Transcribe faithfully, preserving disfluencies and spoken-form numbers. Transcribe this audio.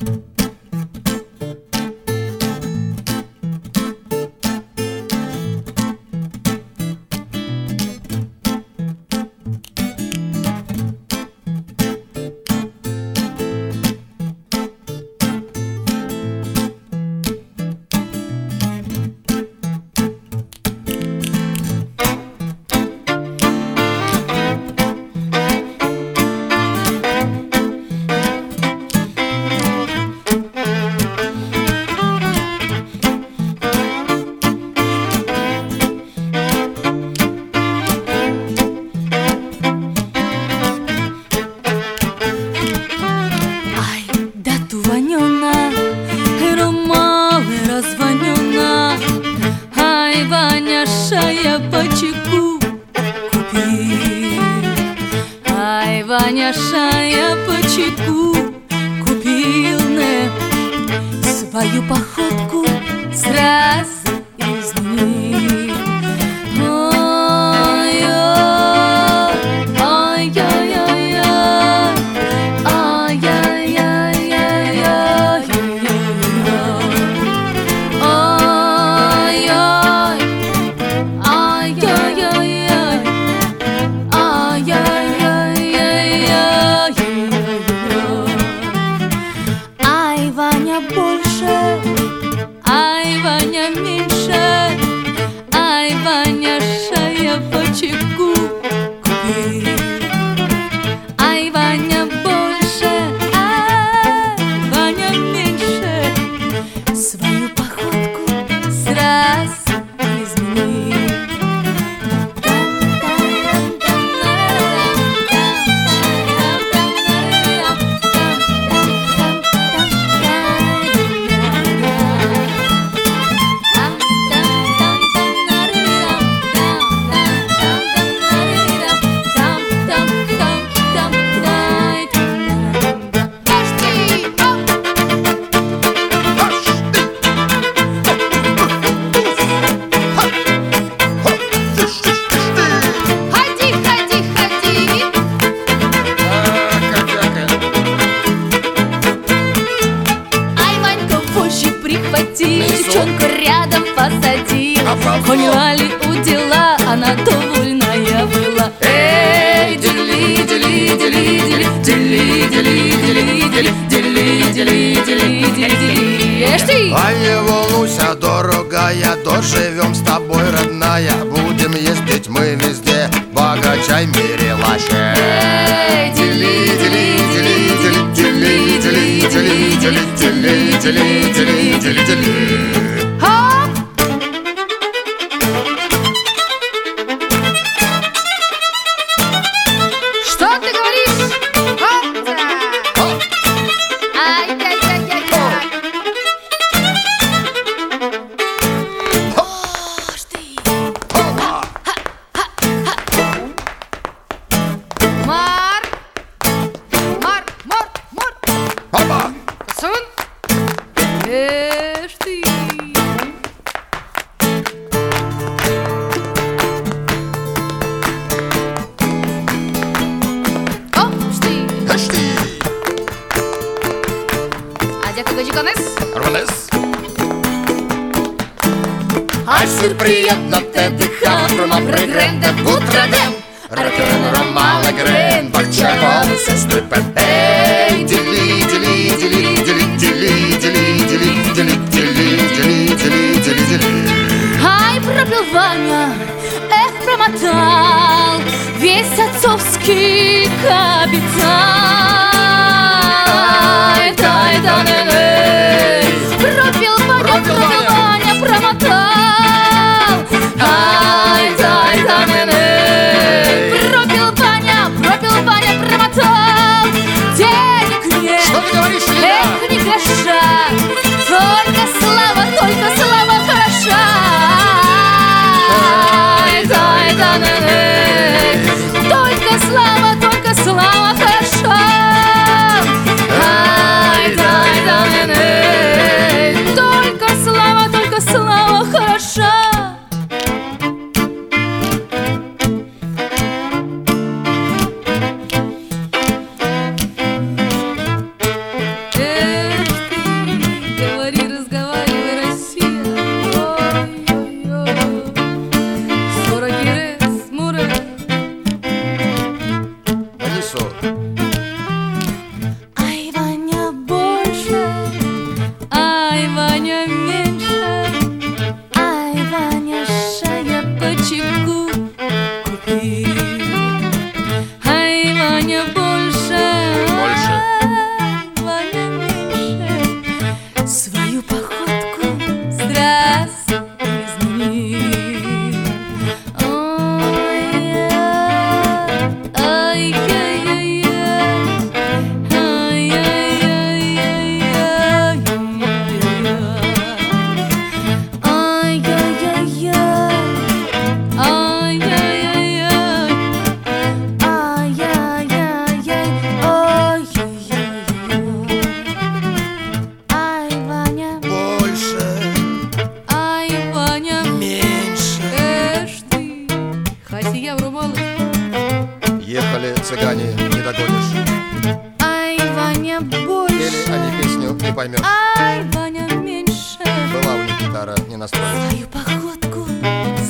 Ваняша, я по чеку купил не свою походку сразу изменил. Девчонку рядом посадил, поняла ли у дела, она довольная была. Эй, дели, дели, дели, дели, дели, дели, дели, дели, дели, дели, дели, дели. Ишь ты! А не волнуйся, дорогая, доживем с тобой, родная. Будем ездить мы везде, богачай в мире лаще. Эй, дели, дели, дели, дели, дели, дели, дели, дели, дели, дели, дели, дели, дели. Ишь ты! Оп, шти! Ишь ты! Adjectul de jicones? Романес! Así приятно te dejam Roma pregrende putradem Ракерен ромала грен, бакчаком се стрипен. Ей, дели, дели, дели, дели, дели, дели, дели, дели, дели, дели, дели, дели, дели. Ай, пропил Ваня, эх, промотал весь отцовский капитал. Ай, тай, да, не, не. Пропил Ваня, пропил Ваня, промотал. Ай, тай, да, не, не. Пропил Ваня, пропил Ваня, промотал. Денег нет, Что ты говоришь, Лида? эх, ни гроша. Только слава, только слава хороша. Ай, дай, да, не, не. Только слава, только слава хороша. сказали цыгане, не догонишь. Ай, Ваня, больше. Пели они песню, не поймешь. Ай, Ваня, меньше. Была у них гитара, не настроишь. Свою походку